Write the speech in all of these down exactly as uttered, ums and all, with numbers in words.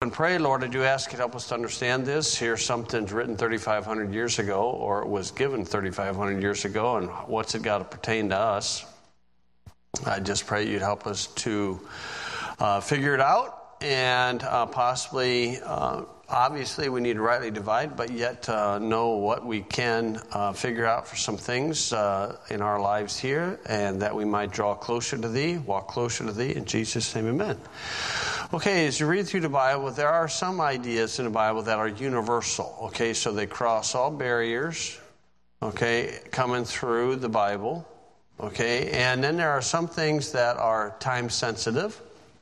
And pray, Lord, I do ask you to help us to understand this. Here, something's written thirty-five hundred years ago, or it was given thirty-five hundred years ago, and what's it got to pertain to us? I just pray you'd help us to uh, figure it out, and uh, possibly, uh, obviously, we need to rightly divide, but yet uh, know what we can uh, figure out for some things uh, in our lives here, and that we might draw closer to Thee, walk closer to Thee. In Jesus' name, amen. Okay, as you read through the Bible, there are some ideas in the Bible that are universal. Okay, so they cross all barriers, okay, coming through the Bible. Okay, and then there are some things that are time sensitive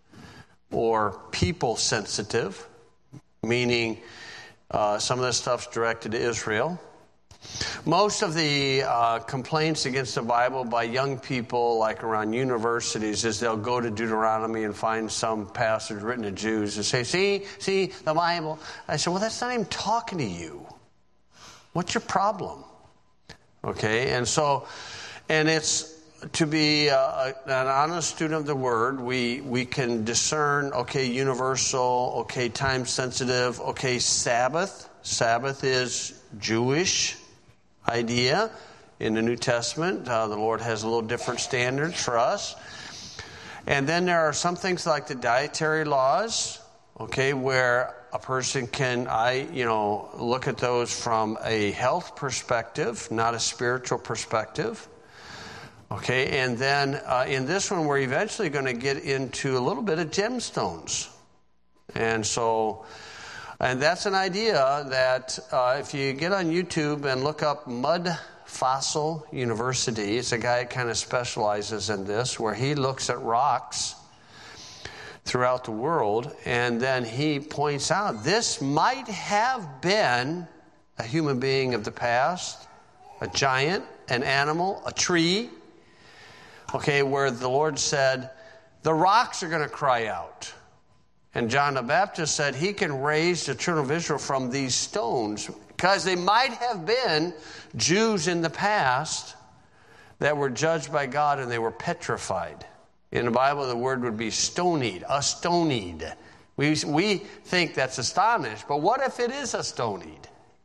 or people sensitive, meaning uh, some of this stuff's directed to Israel. Most of the uh, complaints against the Bible by young people, like around universities, is they'll go to Deuteronomy and find some passage written to Jews and say, see, see, the Bible. I said, well, that's not even talking to you. What's your problem? Okay, and so, and it's to be uh, an honest student of the Word, we, we can discern, okay, universal, okay, time sensitive, okay, Sabbath. Sabbath is Jewish idea in the New Testament. Uh, the Lord has a little different standards for us. And then there are some things like the dietary laws, okay, where a person can, I, you know, look at those from a health perspective, not a spiritual perspective. Okay, and then uh, in this one, we're eventually going to get into a little bit of gemstones. And so, and that's an idea that uh, if you get on YouTube and look up Mud Fossil University, it's a guy that kind of specializes in this, where he looks at rocks throughout the world, and then he points out this might have been a human being of the past, a giant, an animal, a tree, okay, where the Lord said, the rocks are going to cry out. And John the Baptist said he can raise the children of Israel from these stones, because they might have been Jews in the past that were judged by God and they were petrified. In the Bible, the word would be stonied, a stonied. We, we think that's astonished, but what if it is a stonied?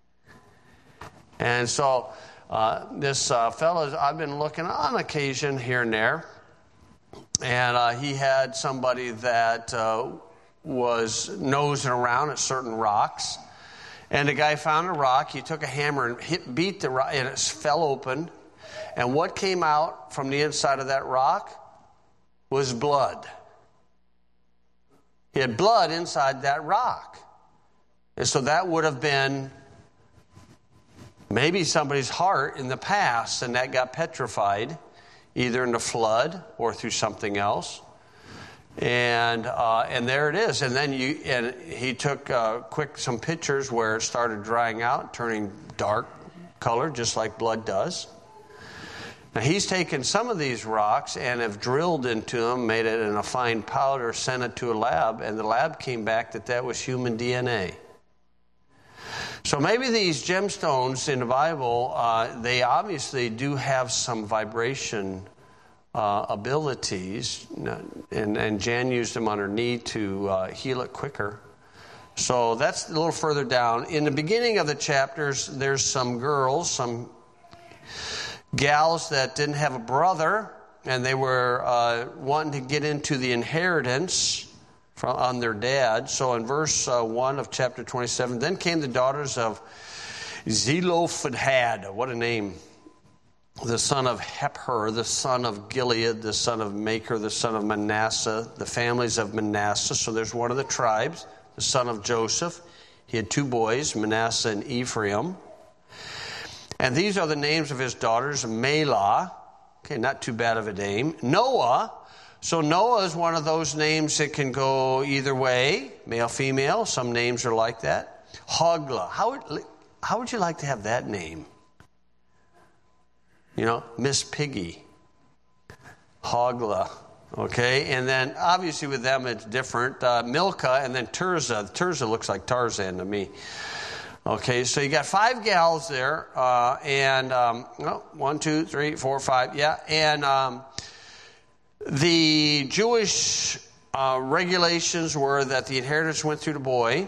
And so uh, this uh, fellow, I've been looking on occasion here and there, and uh, he had somebody that uh, was nosing around at certain rocks, and the guy found a rock. He took a hammer and hit, beat the rock, and it fell open. And what came out from the inside of that rock was blood. He had blood inside that rock. And so that would have been maybe somebody's heart in the past, and that got petrified, either in the flood or through something else. And uh, and there it is. And then you and he took uh, quick some pictures where it started drying out, turning dark color, just like blood does. Now he's taken some of these rocks and have drilled into them, made it in a fine powder, sent it to a lab, and the lab came back that that was human D N A. So maybe these gemstones in the Bible, uh, they obviously do have some vibration Uh, abilities, and, and Jan used them on her knee to uh, heal it quicker. So that's a little further down. In the beginning of the chapters, there's some girls, some gals that didn't have a brother, and they were uh, wanting to get into the inheritance from, on their dad. So in verse uh, one of chapter twenty-seven, then came the daughters of Zelophehad. What a name. The son of Hepher, the son of Gilead, the son of Machir, the son of Manasseh, the families of Manasseh. So there's one of the tribes, the son of Joseph. He had two boys, Manasseh and Ephraim. And these are the names of his daughters, Melah. Okay, not too bad of a name. Noah. So Noah is one of those names that can go either way, male, female. Some names are like that. Hoglah. How would, how would you like to have that name? You know, Miss Piggy, Hoglah, okay? And then, obviously, with them, it's different. Uh, Milcah and then Tirzah. Tirzah looks like Tarzan to me. Okay, so you got five gals there, uh, and um, oh, one, two, three, four, five, yeah. And um, the Jewish uh, regulations were that the inheritance went through the boy.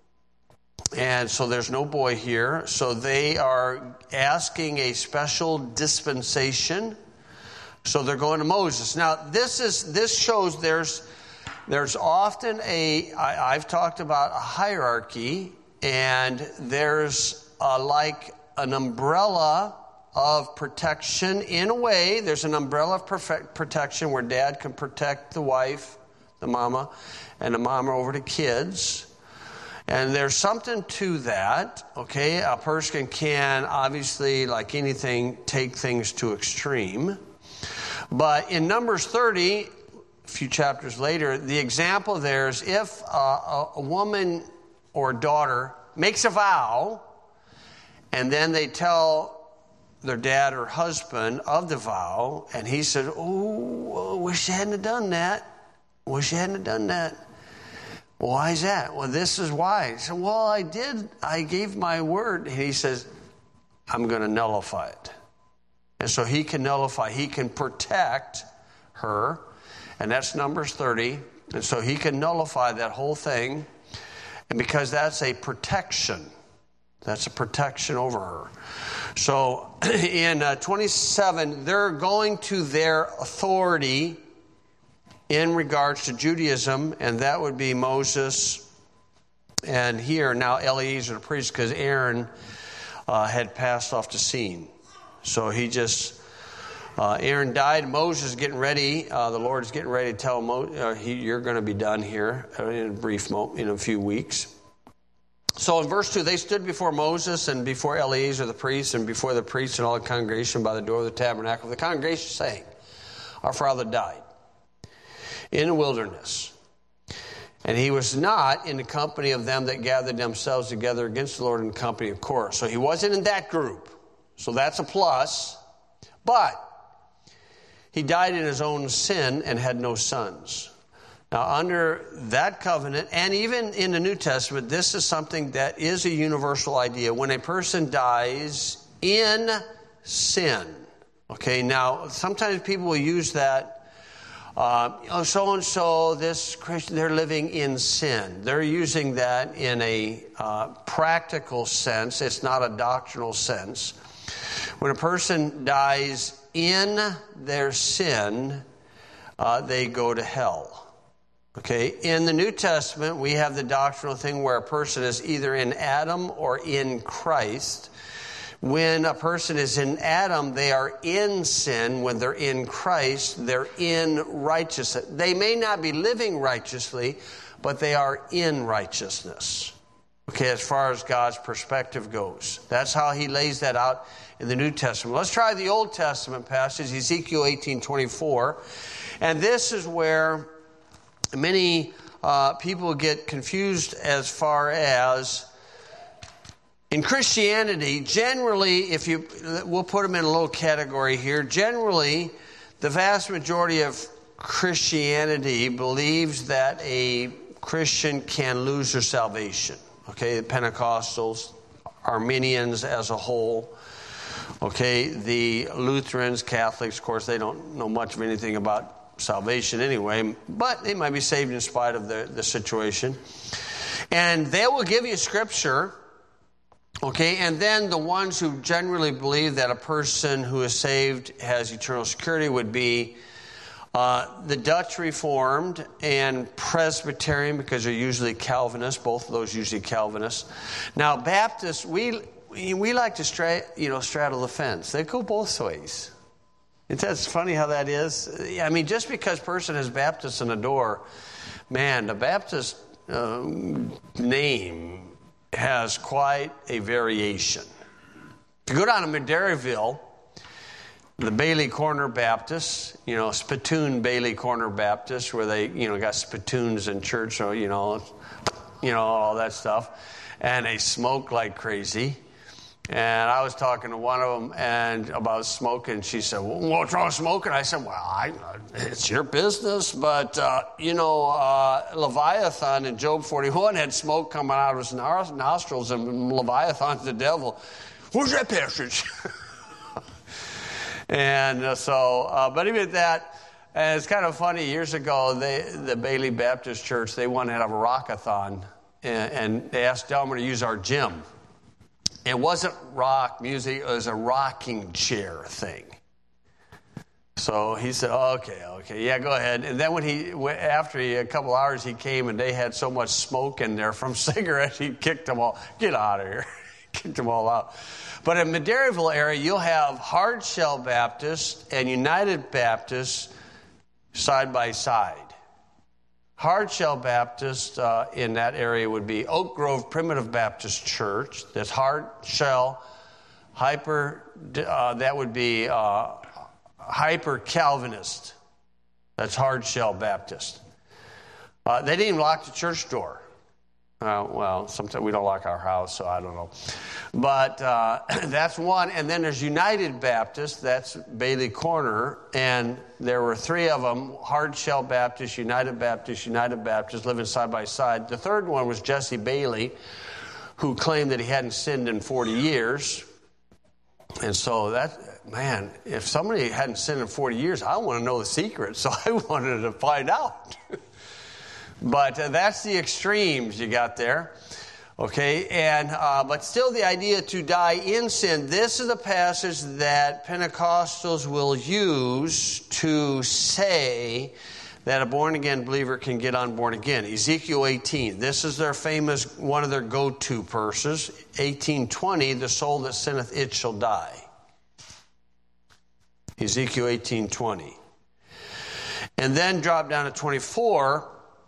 And so there's no boy here. So they are asking a special dispensation. So they're going to Moses. Now, this is this shows there's there's often a, I, I've talked about a hierarchy, and there's a, like an umbrella of protection in a way. There's an umbrella of perfect protection where dad can protect the wife, the mama, and the mama over the kids. And there's something to that, okay? A person can, obviously, like anything, take things to extreme. But in Numbers thirty, a few chapters later, the example there is if uh, a, a woman or daughter makes a vow, and then they tell their dad or husband of the vow, and he said, oh, wish you hadn't have done that. Wish you hadn't have done that. Why is that? Well, this is why. He said, well, I did. I gave my word. And he says, I'm going to nullify it. And so he can nullify. He can protect her. And that's Numbers thirty. And so he can nullify that whole thing. And because that's a protection. That's a protection over her. So in uh, twenty-seven, they're going to their authority in regards to Judaism, and that would be Moses, and here now Eleazar the priest, because Aaron uh, had passed off the scene. So he just, uh, Aaron died. Moses is getting ready. Uh, the Lord is getting ready to tell Mo, uh, he, you're going to be done here in a brief moment, in a few weeks. So in verse two, they stood before Moses and before Eleazar the priest and before the priests and all the congregation by the door of the tabernacle. The congregation saying, our father died in the wilderness, and he was not in the company of them that gathered themselves together against the Lord in the company of Korah. So he wasn't in that group. So that's a plus. But he died in his own sin and had no sons. Now, under that covenant, and even in the New Testament, this is something that is a universal idea. When a person dies in sin, okay, now sometimes people will use that. Uh, oh, so-and-so, this Christian, they're living in sin. They're using that in a uh, practical sense. It's not a doctrinal sense. When a person dies in their sin, uh, they go to hell. Okay? In the New Testament, we have the doctrinal thing where a person is either in Adam or in Christ. When a person is in Adam, they are in sin. When they're in Christ, they're in righteousness. They may not be living righteously, but they are in righteousness. Okay, as far as God's perspective goes. That's how he lays that out in the New Testament. Let's try the Old Testament passage, Ezekiel eighteen twenty-four. And this is where many uh, people get confused as far as in Christianity, generally, if you, we'll put them in a little category here. Generally, the vast majority of Christianity believes that a Christian can lose their salvation. Okay, the Pentecostals, Arminians as a whole. Okay, the Lutherans, Catholics, of course, they don't know much of anything about salvation anyway, but they might be saved in spite of the, the situation. And they will give you scripture. Okay, and then the ones who generally believe that a person who is saved has eternal security would be uh, the Dutch Reformed and Presbyterian, because they're usually Calvinists, both of those usually Calvinists. Now, Baptists, we we like to stra- you know straddle the fence. They go both ways. It's that's funny how that is. I mean, just because a person is Baptist in the door, man, the Baptist uh, name has quite a variation. If you go down to Madeiraville, the Bailey Corner Baptists, you know, Spittoon Bailey Corner Baptists, where they, you know, got spittoons in church, so, you know, you know, all that stuff. And they smoke like crazy. And I was talking to one of them and about smoking. She said, well, what's wrong with smoking? I said, well, I, it's your business. But, uh, you know, uh, Leviathan in Job forty-one had smoke coming out of his nostrils, and Leviathan's the devil. Where's that passage? and uh, so, uh, but even that, And it's kind of funny. Years ago, they, the Bailey Baptist Church, they wanted to have a rockathon, and, and they asked Delmer to use our gym. It wasn't rock music; it was a rocking chair thing. So he said, oh, "Okay, okay, yeah, go ahead." And then when he, after he, a couple hours, he came and they had so much smoke in there from cigarettes, he kicked them all. Get out of here! Kicked them all out. But in the Maryville area, you'll have Hard Shell Baptist and United Baptist side by side. Hard Shell Baptist uh, in that area would be Oak Grove Primitive Baptist Church. That's Hard Shell, hyper. Uh, that would be uh, hyper Calvinist. That's Hard Shell Baptist. Uh, they didn't even lock the church door. Uh, well, sometimes we don't lock our house, so I don't know. But uh, that's one. And then there's United Baptist. That's Bailey Corner. And there were three of them, Hard Shell Baptist, United Baptist, United Baptist, living side by side. The third one was Jesse Bailey, who claimed that he hadn't sinned in forty years. And so that, man, if somebody hadn't sinned in forty years, I want to know the secret. So I wanted to find out. But uh, that's the extremes you got there. Okay, and uh, but still the idea to die in sin. This is a passage that Pentecostals will use to say that a born-again believer can get unborn again. Ezekiel eighteen. This is their famous, one of their go-to verses. eighteen twenty, the soul that sinneth, it shall die. Ezekiel eighteen twenty. And then drop down to twenty-four.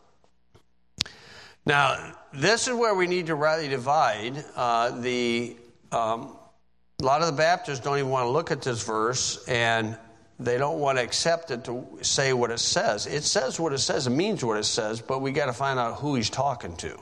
Now, this is where we need to rightly divide. Uh, the um, a lot of the Baptists don't even want to look at this verse, and they don't want to accept it to say what it says. It says what it says. It means what it says, but we got to find out who he's talking to.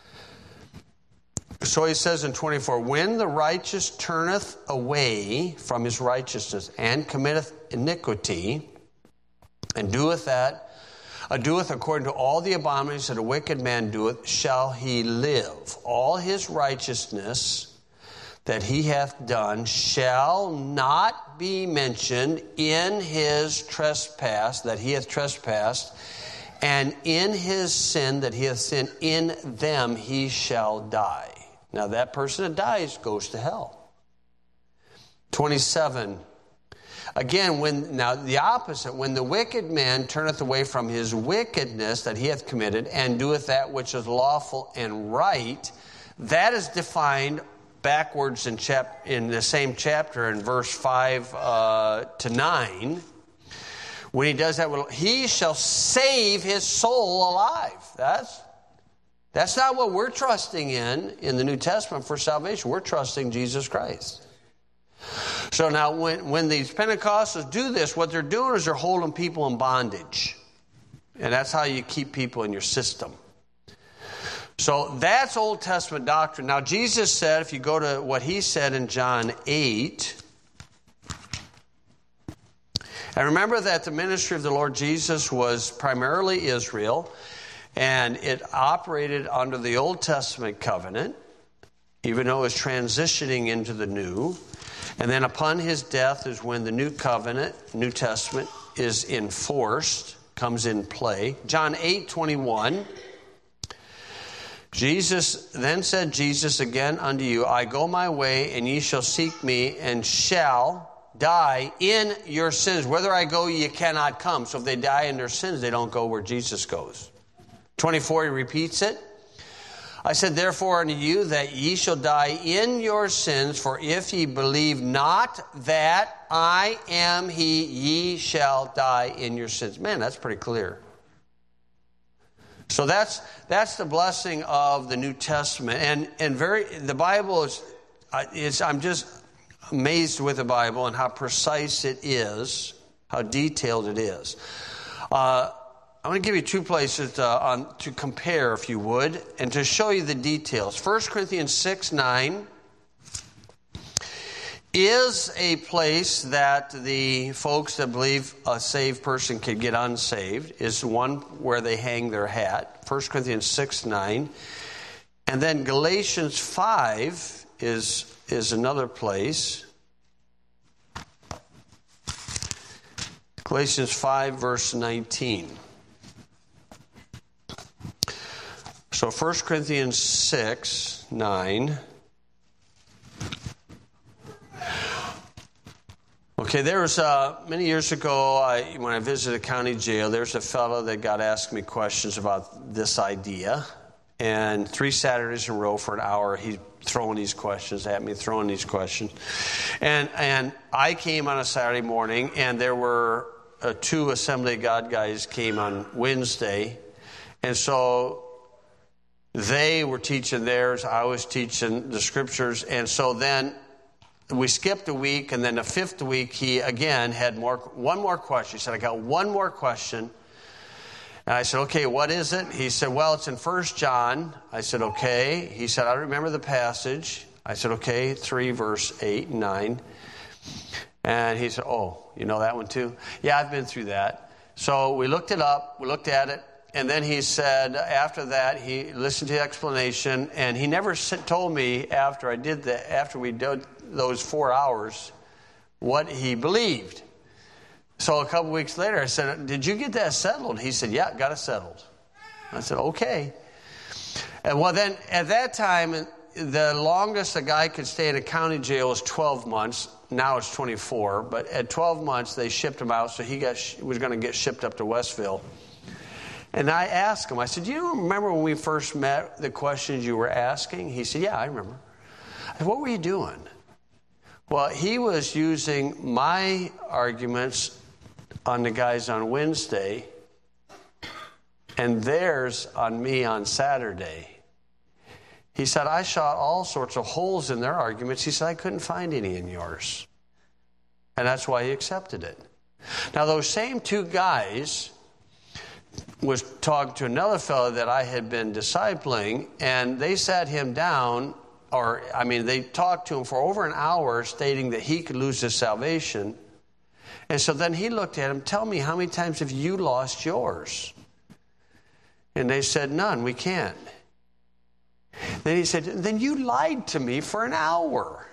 So he says in twenty-four, when the righteous turneth away from his righteousness and committeth iniquity, and doeth that, Uh, doeth according to all the abominations that a wicked man doeth, shall he live. All his righteousness that he hath done shall not be mentioned in his trespass that he hath trespassed, and in his sin that he hath sinned, in them he shall die. Now that person that dies goes to hell. twenty-seven. Again, when now the opposite, when the wicked man turneth away from his wickedness that he hath committed, and doeth that which is lawful and right, that is defined backwards in chap in the same chapter in verse five uh, to nine. When he does that, he shall save his soul alive. That's that's not what we're trusting in in the New Testament for salvation. We're trusting Jesus Christ. So now when, when these Pentecostals do this, what they're doing is they're holding people in bondage. And that's how you keep people in your system. So that's Old Testament doctrine. Now Jesus said, if you go to what he said in John eight, and remember that the ministry of the Lord Jesus was primarily Israel, and it operated under the Old Testament covenant, even though it was transitioning into the New. And then upon his death is when the New Covenant, New Testament, is enforced, comes in play. John eight twenty-one. Jesus, then said Jesus again unto you, I go my way, and ye shall seek me, and shall die in your sins. Whither I go, ye cannot come. So if they die in their sins, they don't go where Jesus goes. twenty-four, he repeats it. I said, therefore unto you that ye shall die in your sins, for if ye believe not that I am he, ye shall die in your sins. Man, that's pretty clear. So that's that's the blessing of the New Testament. And and very the Bible is, is I'm just amazed with the Bible and how precise it is, how detailed it is. Uh I'm going to give you two places to, on, to compare, if you would, and to show you the details. First Corinthians six nine is a place that the folks that believe a saved person can get unsaved, is one where they hang their hat. First Corinthians six nine. And then Galatians five is, is another place. Galatians five, verse nineteen. So First Corinthians six, nine. Okay, there was, uh, many years ago, I, when I visited the county jail, there was a fellow that got asked me questions about this idea. And three Saturdays in a row for an hour, he's throwing these questions at me, throwing these questions. And and I came on a Saturday morning, and there were uh, two Assembly of God guys came on Wednesday. And so they were teaching theirs, I was teaching the scriptures. And so then we skipped a week, and then the fifth week, he again had more one more question. He said, I got one more question. And I said, okay, what is it? He said, well, it's in First John. I said, okay. He said, I remember the passage. I said, okay, three, verse eight and nine. And he said, oh, you know that one too? Yeah, I've been through that. So we looked it up. We looked at it. And then he said, after that, he listened to the explanation. And he never told me after I did that, after we did those four hours, what he believed. So a couple weeks later, I said, did you get that settled? He said, yeah, got it settled. I said, okay. And well, then at that time, the longest a guy could stay in a county jail was twelve months. Now it's twenty-four. But at twelve months, they shipped him out. So he got was going to get shipped up to Westville. And I asked him, I said, do you remember when we first met, the questions you were asking? He said, yeah, I remember. I said, what were you doing? Well, he was using my arguments on the guys on Wednesday and theirs on me on Saturday. He said, I shot all sorts of holes in their arguments. He said, I couldn't find any in yours. And that's why he accepted it. Now, those same two guys was talking to another fellow that I had been discipling, and they sat him down, or, I mean, they talked to him for over an hour stating that he could lose his salvation. And so then he looked at him, tell me, how many times have you lost yours? And they said, none, we can't. Then he said, then you lied to me for an hour.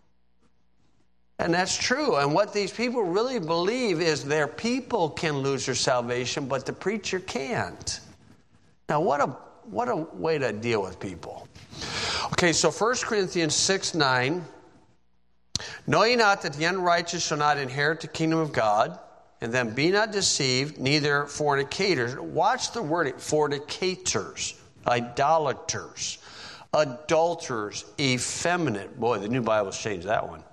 And that's true. And what these people really believe is their people can lose their salvation, but the preacher can't. Now, what a what a way to deal with people. Okay, so First Corinthians six, nine. Know ye not that the unrighteous shall not inherit the kingdom of God? And then be not deceived, neither fornicators. Watch the word, fornicators, idolaters, adulterers, effeminate. Boy, the New Bible's changed that one.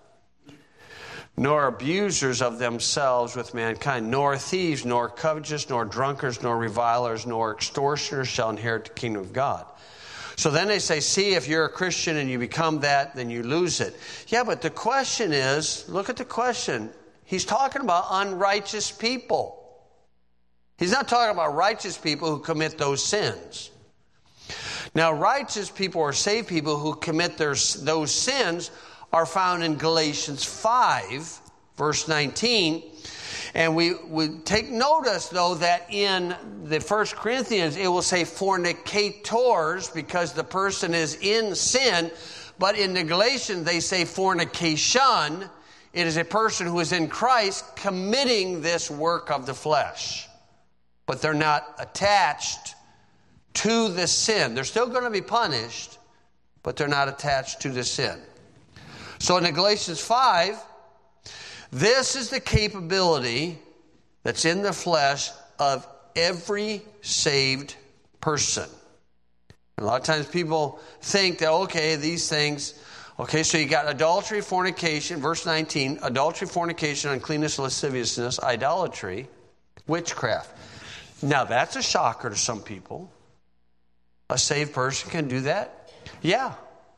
Nor abusers of themselves with mankind, nor thieves, nor covetous, nor drunkards, nor revilers, nor extortioners shall inherit the kingdom of God. So then they say, see, if you're a Christian and you become that, then you lose it. Yeah, but the question is, look at the question. He's talking about unrighteous people. He's not talking about righteous people who commit those sins. Now, righteous people or saved people who commit their, those sins are found in Galatians five, verse nineteen. And we would take notice, though, that in the First Corinthians, it will say fornicators because the person is in sin. But in the Galatians, they say fornication. It is a person who is in Christ committing this work of the flesh. But they're not attached to the sin. They're still going to be punished, but they're not attached to the sin. So in Galatians five, this is the capability that's in the flesh of every saved person. And a lot of times people think that, okay, these things, okay, so you got adultery, fornication, verse nineteen, adultery, fornication, uncleanness, lasciviousness, idolatry, witchcraft. Now that's a shocker to some people. A saved person can do that? Yeah.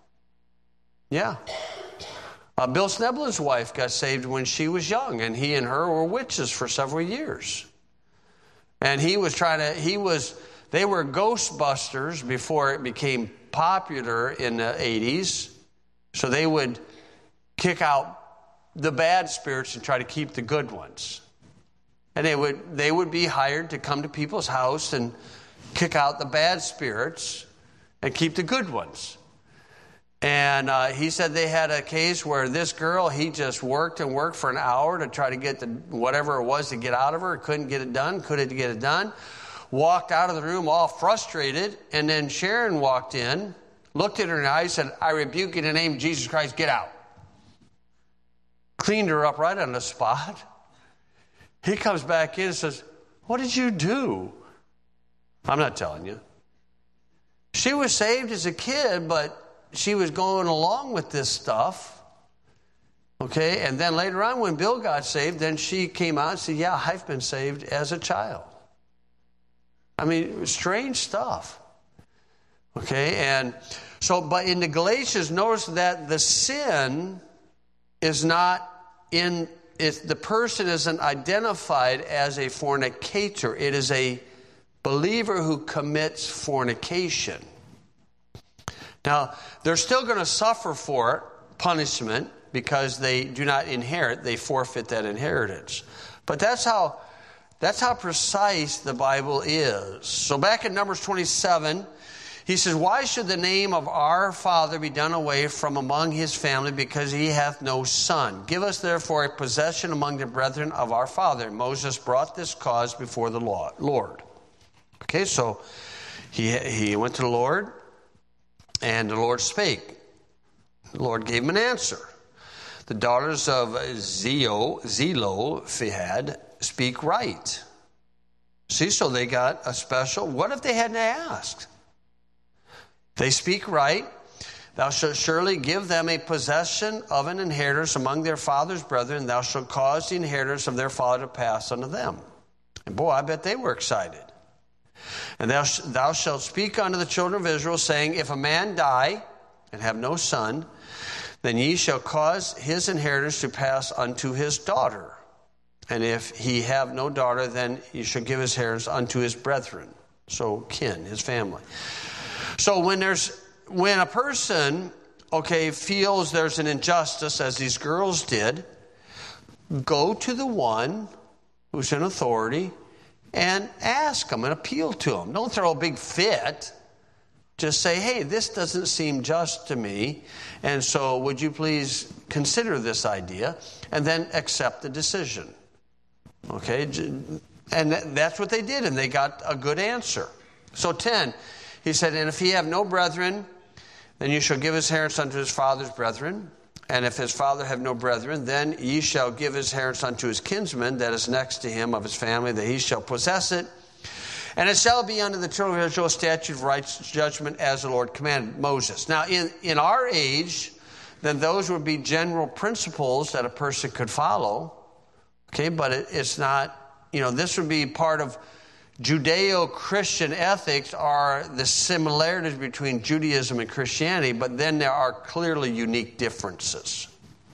Yeah. Uh, Bill Sneblin's wife got saved when she was young, and he and her were witches for several years. And he was trying to, he was, they were Ghostbusters before it became popular in the eighties. So they would kick out the bad spirits and try to keep the good ones. And they would, they would be hired to come to people's house and kick out the bad spirits and keep the good ones. And uh, he said they had a case where this girl, he just worked and worked for an hour to try to get the whatever it was to get out of her. Couldn't get it done. Couldn't get it done. Walked out of the room all frustrated. And then Sharon walked in, looked at her in the eyes, said, I rebuke you in the name of Jesus Christ, get out. Cleaned her up right on the spot. He comes back in and says, what did you do? I'm not telling you. She was saved as a kid, but she was going along with this stuff. Okay, and then later on when Bill got saved, then she came out and said, yeah, I've been saved as a child. I mean, strange stuff. Okay, and so, but in the Galatians, notice that the sin is not in, if the person isn't identified as a fornicator. It is a believer who commits fornication. Now, they're still going to suffer for it, punishment, because they do not inherit, they forfeit that inheritance. But that's how that's how precise the Bible is. So back in Numbers twenty-seven, he says, why should the name of our father be done away from among his family, because he hath no son? Give us therefore a possession among the brethren of our father. And Moses brought this cause before the Lord. Okay, so he he went to the Lord, and the Lord spake. The Lord gave him an answer. The daughters of Zeo, Zelophehad speak right. See, so they got a special. What if they hadn't asked? They speak right. Thou shalt surely give them a possession of an inheritance among their father's brethren. Thou shalt cause the inheritance of their father to pass unto them. And boy, I bet they were excited. And thou, thou shalt speak unto the children of Israel, saying, if a man die and have no son, then ye shall cause his inheritance to pass unto his daughter. And if he have no daughter, then ye shall give his inheritance unto his brethren. So kin, his family. So when there's when a person, okay, feels there's an injustice, as these girls did, go to the one who's in authority and ask them and appeal to them. Don't throw a big fit. Just say, hey, this doesn't seem just to me, and so would you please consider this idea, and then accept the decision. Okay? And that's what they did, and they got a good answer. So ten, he said, and if he have no brethren, then you shall give his inheritance unto his father's brethren. And if his father have no brethren, then ye shall give his inheritance unto his kinsman that is next to him of his family, that he shall possess it. And it shall be unto the children of Israel a statute of righteous judgment, as the Lord commanded Moses. Now, in, in our age, then those would be general principles that a person could follow. Okay, but it, it's not, you know, this would be part of Judeo-Christian ethics, are the similarities between Judaism and Christianity, but then there are clearly unique differences.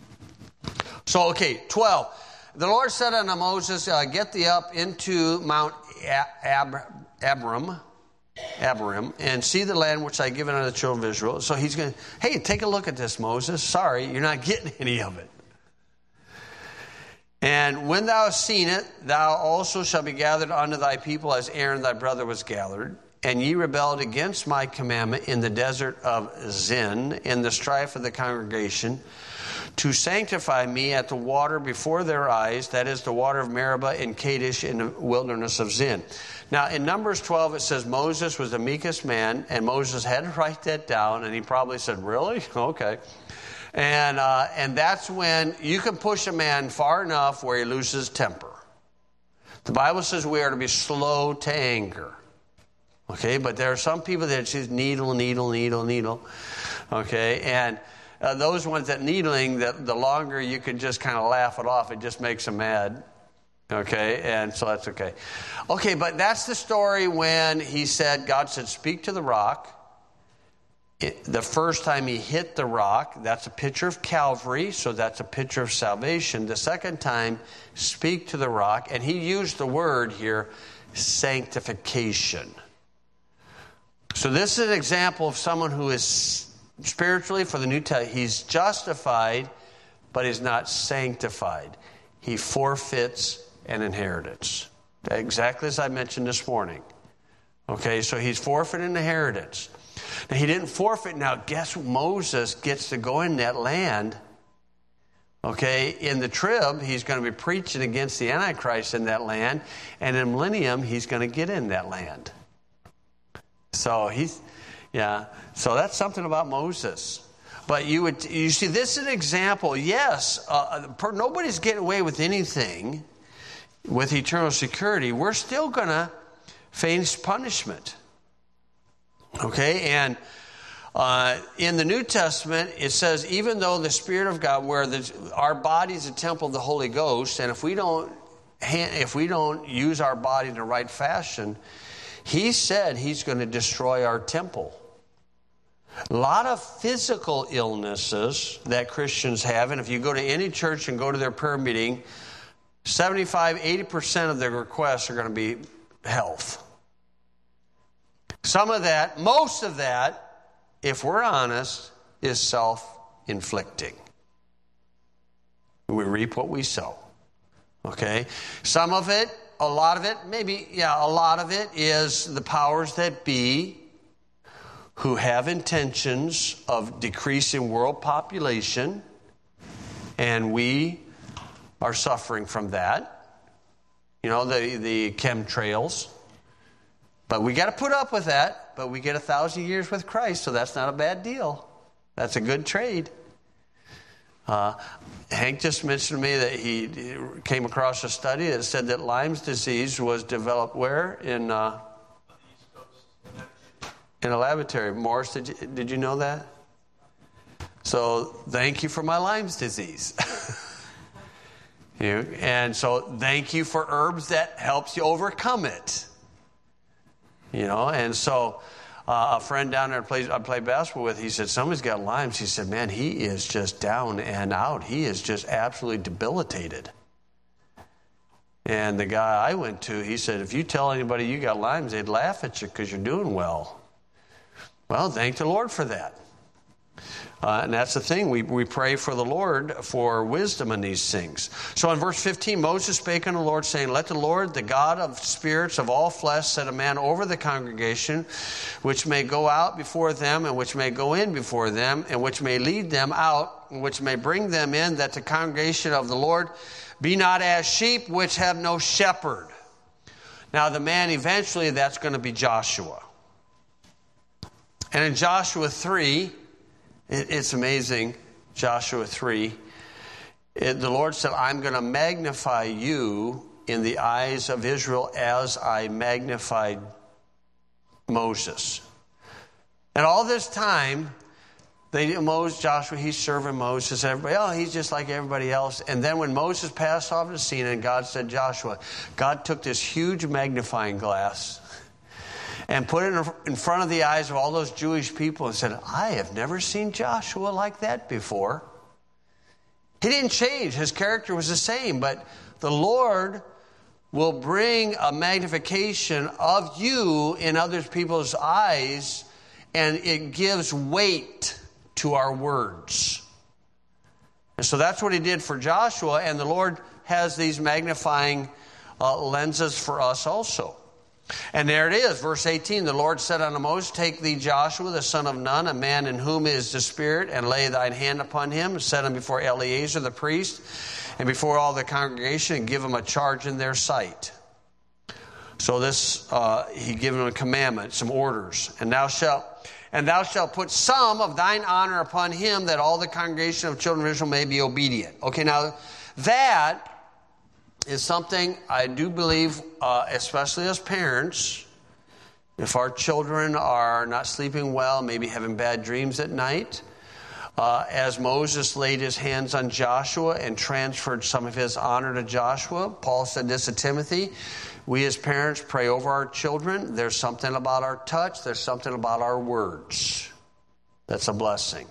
So, okay, twelve. The Lord said unto Moses, uh, get thee up into Mount Ab- Abram, Abiram, and see the land which I give unto the children of Israel. So he's going to, hey, take a look at this, Moses. Sorry, you're not getting any of it. And when thou hast seen it, thou also shalt be gathered unto thy people as Aaron thy brother was gathered. And ye rebelled against my commandment in the desert of Zin, in the strife of the congregation, to sanctify me at the water before their eyes, that is the water of Meribah in Kadesh in the wilderness of Zin. Now in Numbers twelve it says Moses was the meekest man, and Moses had to write that down, and he probably said, really? Okay. And uh, and that's when you can push a man far enough where he loses temper. The Bible says we are to be slow to anger. Okay, but there are some people that just needle, needle, needle, needle. Okay, and uh, those ones that needling, the, the longer you can just kind of laugh it off, it just makes them mad. Okay, and so that's okay. Okay, but that's the story when he said, God said, speak to the rock. It, the first time he hit the rock, that's a picture of Calvary, so that's a picture of salvation. The second time, speak to the rock, and he used the word here, sanctification. So this is an example of someone who is spiritually, for the New Testament, he's justified, but he's not sanctified. He forfeits an inheritance. Exactly as I mentioned this morning. Okay, so he's forfeiting inheritance. Now, he didn't forfeit. Now, guess what? Moses gets to go in that land. Okay, in the trib, he's going to be preaching against the Antichrist in that land. And in millennium, he's going to get in that land. So he's, yeah, so that's something about Moses. But you would, you see, this is an example. Yes, uh, per, nobody's getting away with anything with eternal security. We're still going to face punishment. Okay, and uh, in the New Testament, it says, even though the Spirit of God, where the, our body is a temple of the Holy Ghost, and if we don't, if we don't use our body in the right fashion, He said He's going to destroy our temple. A lot of physical illnesses that Christians have, and if you go to any church and go to their prayer meeting, seventy-five, eighty percent of their requests are going to be health. Some of that, most of that, if we're honest, is self-inflicting. We reap what we sow. Okay? Some of it, a lot of it, maybe, yeah, a lot of it is the powers that be who have intentions of decreasing world population, and we are suffering from that. You know, the, the chemtrails. But we got to put up with that. But we get a thousand years with Christ, so that's not a bad deal. That's a good trade. Uh, Hank just mentioned to me that he came across a study that said that Lyme's disease was developed where? In uh, in a laboratory. Morris, did you, did you know that? So thank you for my Lyme's disease. you, and so thank you for herbs that helps you overcome it. You know, and so uh, a friend down there plays, I play basketball with, he said, somebody's got Lyme's. He said, man, he is just down and out. He is just absolutely debilitated. And the guy I went to, he said, if you tell anybody you got Lyme's, they'd laugh at you because you're doing well. Well, thank the Lord for that. Uh, and that's the thing. We, we pray for the Lord for wisdom in these things. So in verse fifteen, Moses spake unto the Lord, saying, let the Lord, the God of spirits of all flesh, set a man over the congregation, which may go out before them, and which may go in before them, and which may lead them out, and which may bring them in, that the congregation of the Lord be not as sheep which have no shepherd. Now the man eventually, that's going to be Joshua. And in Joshua three, it's amazing, Joshua three. It, the Lord said, I'm going to magnify you in the eyes of Israel as I magnified Moses. And all this time, they Moses, Joshua, he's serving Moses. Everybody, oh, he's just like everybody else. And then when Moses passed off the scene and God said, Joshua, God took this huge magnifying glass and put it in front of the eyes of all those Jewish people and said, I have never seen Joshua like that before. He didn't change. His character was the same. But the Lord will bring a magnification of you in other people's eyes, and it gives weight to our words. And so that's what He did for Joshua, and the Lord has these magnifying uh, lenses for us also. And there it is, verse eighteen, the Lord said unto Moses, take thee Joshua, the son of Nun, a man in whom is the Spirit, and lay thine hand upon him, and set him before Eleazar the priest, and before all the congregation, and give him a charge in their sight. So this, uh, he gave him a commandment, some orders. And thou shalt, and thou shalt put some of thine honor upon him, that all the congregation of children of Israel may be obedient. Okay, now that is something I do believe, uh, especially as parents, if our children are not sleeping well, maybe having bad dreams at night, uh, as Moses laid his hands on Joshua and transferred some of his honor to Joshua, Paul said this to Timothy, we as parents pray over our children. There's something about our touch. There's something about our words. That's a blessing.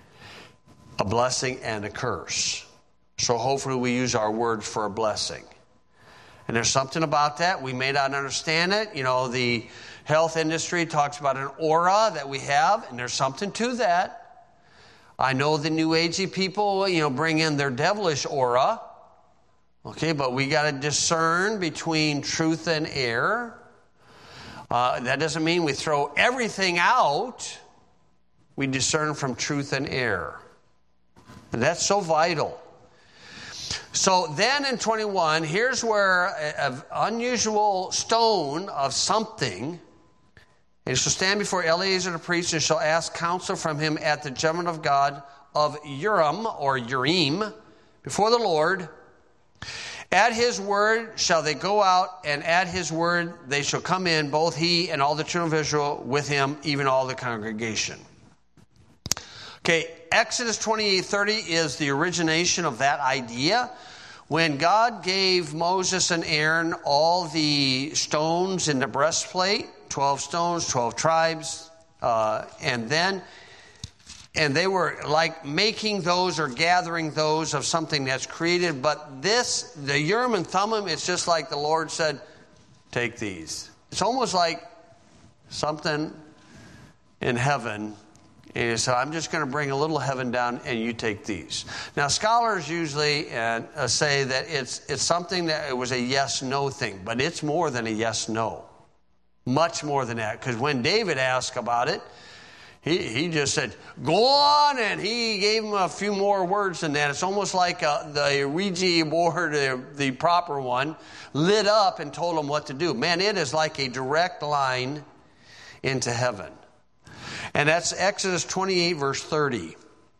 A blessing and a curse. So hopefully we use our words for a blessing. And there's something about that. We may not understand it. You know, the health industry talks about an aura that we have, and there's something to that. I know the New Agey people, you know, bring in their devilish aura. Okay, but we got to discern between truth and error. Uh, that doesn't mean we throw everything out. We discern from truth and error. And that's so vital. So then in twenty-one, here's where an unusual stone of something, and shall stand before Eleazar the priest, and shall ask counsel from him at the judgment of God of Urim, or Urim, before the Lord. At his word shall they go out, and at his word they shall come in, both he and all the children of Israel with him, even all the congregation. Okay, Exodus twenty-eight thirty is the origination of that idea. When God gave Moses and Aaron all the stones in the breastplate, twelve stones, twelve tribes, uh, and then And they were like making those or gathering those of something that's created. But this, the Urim and Thummim, it's just like the Lord said, take these. It's almost like something in heaven. And he said, I'm just going to bring a little heaven down and you take these. Now, scholars usually uh, say that it's, it's something that it was a yes-no thing. But it's more than a yes-no. Much more than that. Because when David asked about it, He he just said, go on, and he gave him a few more words than that. It's almost like uh, the Ouija board, the, the proper one, lit up and told him what to do. Man, it is like a direct line into heaven. And that's Exodus twenty-eight, verse thirty.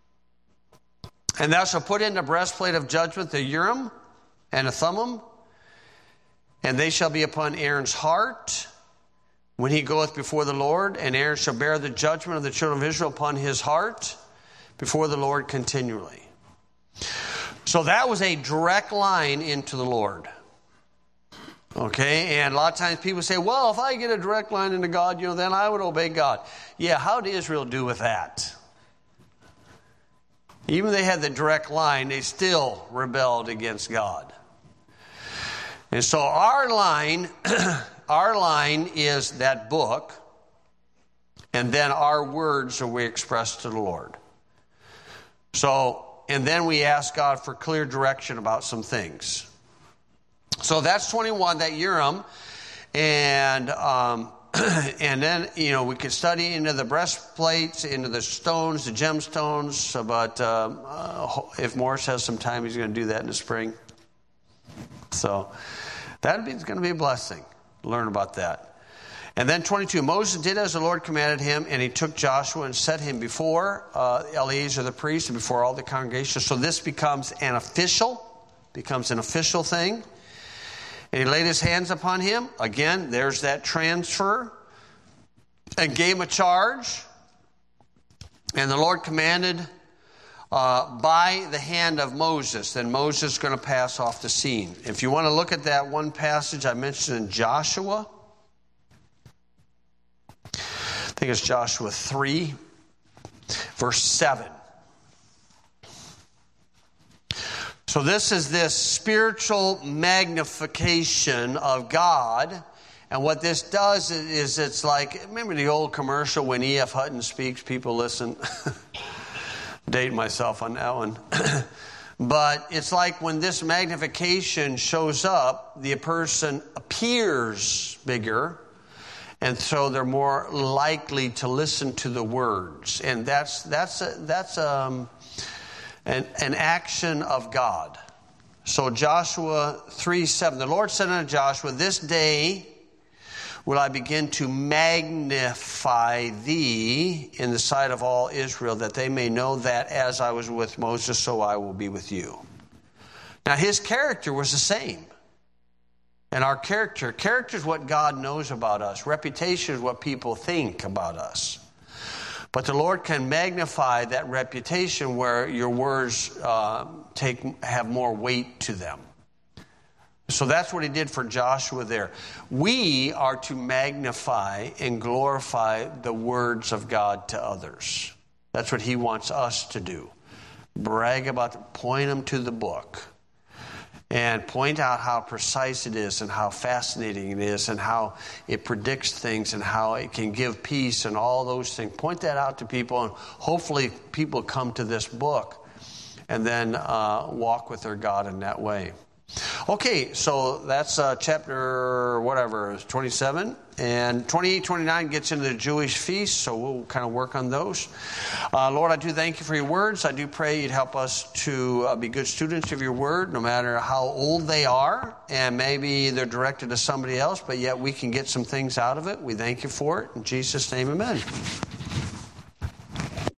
And thou shalt put in the breastplate of judgment the Urim and the Thummim, and they shall be upon Aaron's heart when he goeth before the Lord, and Aaron shall bear the judgment of the children of Israel upon his heart before the Lord continually. So that was a direct line into the Lord. Okay, and a lot of times people say, well, if I get a direct line into God, you know, then I would obey God. Yeah, how did Israel do with that? Even they had the direct line, they still rebelled against God. And so our line... Our line is that book, and then our words are we express to the Lord. So, and then we ask God for clear direction about some things. So that's twenty-one, that Urim, and um, and then, you know, we could study into the breastplates, into the stones, the gemstones, but um, uh, if Morris has some time, he's going to do that in the spring. So that is going to be a blessing. Learn about that. And then twenty-two, Moses did as the Lord commanded him, and he took Joshua and set him before uh, Eleazar the priest and before all the congregation. So this becomes an official, becomes an official thing. And he laid his hands upon him. Again, there's that transfer. And gave him a charge. And the Lord commanded uh, by the hand of Moses. Then Moses is going to pass off the scene. If you want to look at that one passage I mentioned in Joshua, I think it's Joshua three, verse seven. So this is this spiritual magnification of God. And what this does is it's like, remember the old commercial when E F Hutton speaks, people listen. Date myself on that one. But it's like when this magnification shows up, the person appears bigger, and so they're more likely to listen to the words. And that's that's a, that's um, an, an action of God. So Joshua three seven, the Lord said unto Joshua, this day will I begin to magnify thee in the sight of all Israel, that they may know that as I was with Moses, so I will be with you. Now his character was the same. And our character, character is what God knows about us. Reputation is what people think about us. But the Lord can magnify that reputation where your words uh, take have more weight to them. So that's what he did for Joshua there. We are to magnify and glorify the words of God to others. That's what he wants us to do. Brag about them, point them to the book. And point out how precise it is and how fascinating it is and how it predicts things and how it can give peace and all those things. Point that out to people, and hopefully people come to this book and then uh, walk with their God in that way. Okay, so that's uh, chapter whatever, twenty-seven. And twenty-eight, twenty-nine gets into the Jewish feast, so we'll kind of work on those. Uh, Lord, I do thank you for your words. I do pray you'd help us to uh, be good students of your word, no matter how old they are, and maybe they're directed to somebody else, but yet we can get some things out of it. We thank you for it. In Jesus' name, amen.